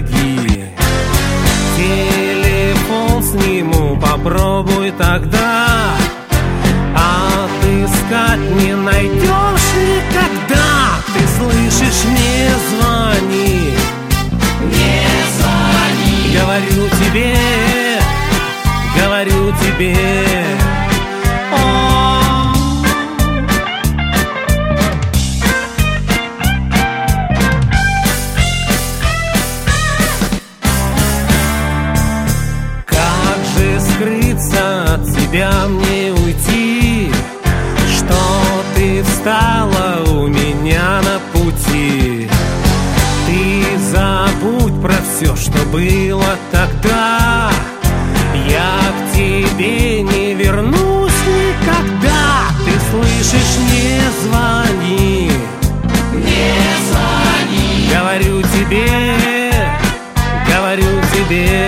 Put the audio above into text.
береги. Телефон сниму, попробуй тогда. Отыскать не найдешь никогда. Ты слышишь, не звони, не звони. говорю тебе, говорю тебе. Как же скрыться от тебя, мне уйти, что ты встала у меня на пути. Ты забудь про все, что было тогда. Я к тебе не вернусь никогда. Ты слышишь, не звони, не звони. говорю тебе, говорю тебе.